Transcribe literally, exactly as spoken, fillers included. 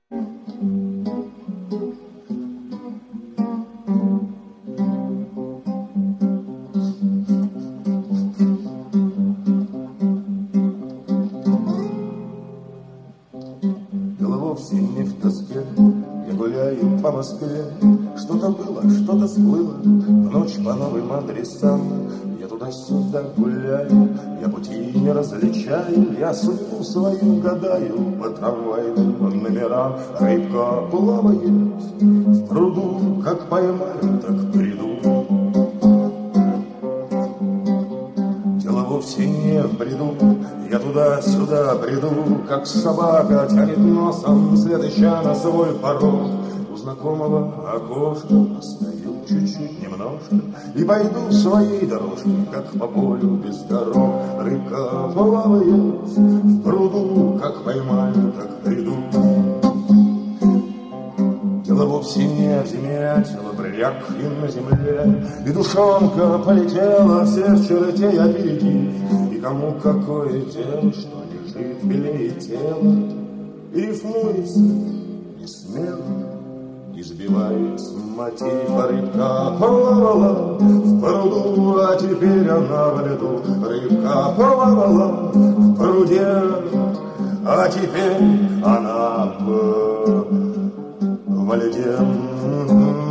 Вовсе не в тоске, я гуляю по Москве. Что-то было, что-то сплыло, в ночь по новым адресам. Я туда-сюда гуляю, я пути не различаю. Я судьбу свою гадаю по трамвайным номерам. Рыбка плавает в пруду, как поймаю, так приду. Дело вовсе не в бреду, я туда-сюда бреду, как собака тянет носом, след ища на свой порог. У знакомого окошка постою чуть-чуть немножко и пойду своей дорожкой, как по полю без дорог. Рыбка плавает в пруду, как поймаю, так приду. Дело вовсе не в зиме, тело брякли на земле, и душонка полетела, всех чертей опередив. И кому какое дело, что лежит белее тела, и рифмуется не смело, и сбивается мотив. А рыбка плавала в пруду, а теперь она в льду. Рыбка плавала в пруде, а теперь она в в льде.